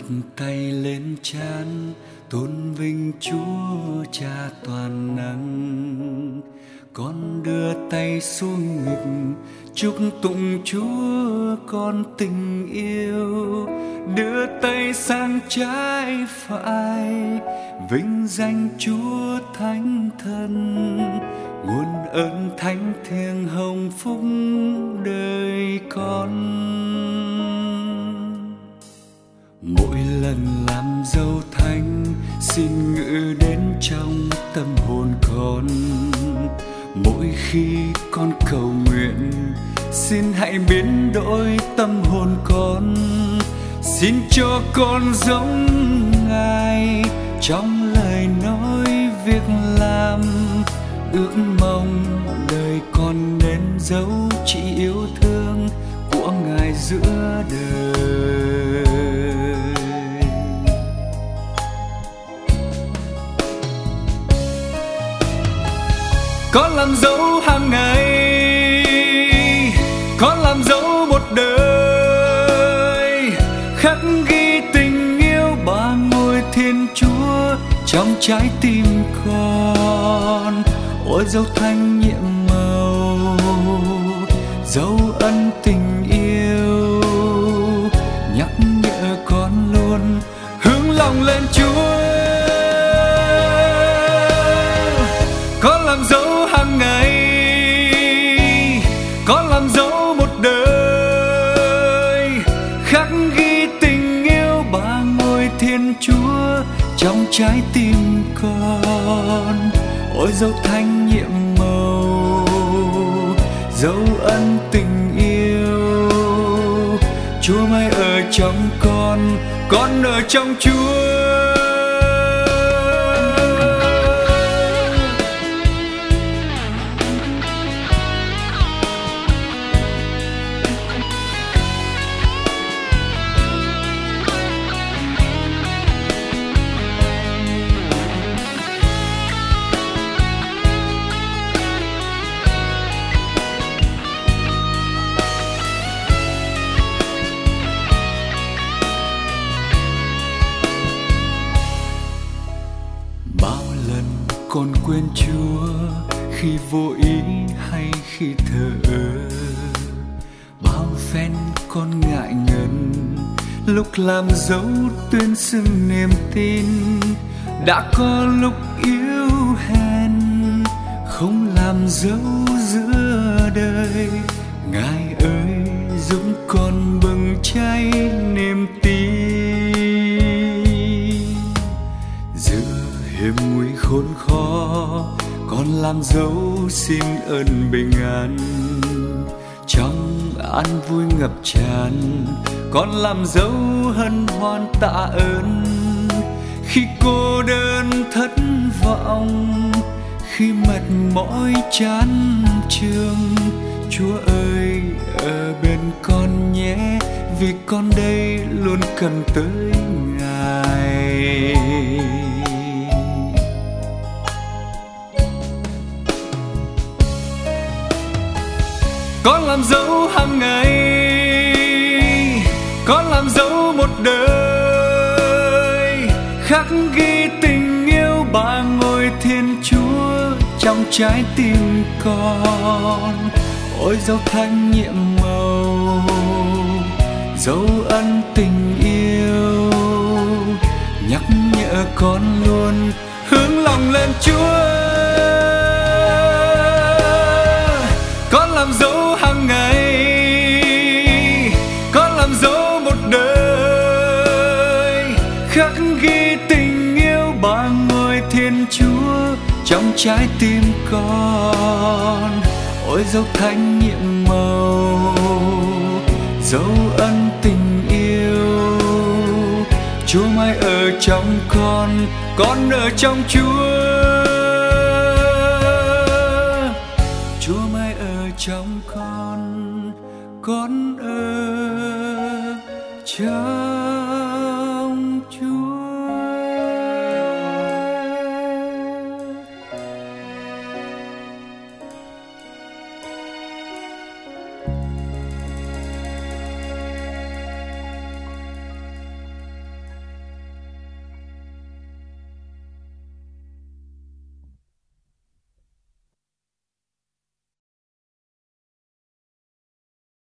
tay lên trán, tôn vinh Chúa Cha toàn năng. Con đưa tay xuống ngực, chúc tụng Chúa con tình yêu. Đưa tay sang trái phải, vinh danh Chúa Thánh Thần. Nguồn ơn thánh thiêng hồng phúc đời con. Mỗi lần làm dâu thánh, xin ngự đến trong tâm hồn con. Mỗi khi con cầu nguyện, xin hãy biến đổi tâm hồn con. Xin cho con giống Ngài trong lời nói việc làm. Ước mong đời con nên dấu chỉ yêu thương của Ngài giữa đời. Con làm dấu hàng ngày, con làm dấu một đời, khắc ghi tình yêu ba ngôi Thiên Chúa trong trái tim con. Ôi dấu thanh nhiệm màu, dấu ân tình yêu, nhắc nhở con luôn hướng lòng lên Chúa. Con làm dấu hàng ngày, con làm dấu một đời, khắc ghi tình yêu ba ngôi Thiên Chúa trong trái tim con. Ôi dấu thanh nhiệm màu, dấu ân tình yêu. Chúa mãi ở trong con ở trong Chúa. Con quên Chúa khi vô ý hay khi thờ ơ. Bao phen con ngại ngần lúc làm dấu tuyên xưng niềm tin. Đã có lúc yếu hèn không làm dấu giữa đời. Ngài ơi giúp con bừng cháy niềm tin. Giữa hiểm nguy khốn khó, con làm dấu xin ơn bình an. Trong an vui ngập tràn, con làm dấu hân hoan tạ ơn. Khi cô đơn thất vọng, khi mệt mỏi chán chường, Chúa ơi ở bên con nhé, vì con đây luôn cần tới Ngài. Con làm dấu hàng ngày, con làm dấu một đời, khắc ghi tình yêu ba ngôi Thiên Chúa trong trái tim con. Ôi dấu thanh nhiệm màu, dấu ân tình yêu, nhắc nhở con luôn hướng lòng lên Chúa. Con làm dấu hàng ngày, con làm dấu một đời, khắc ghi tình yêu ba ngôi Thiên Chúa trong trái tim con. Ôi dấu thanh nhiệm màu, dấu ân tình yêu. Chúa mãi ở trong con ở trong Chúa. Chúa mãi ở trong con ở trong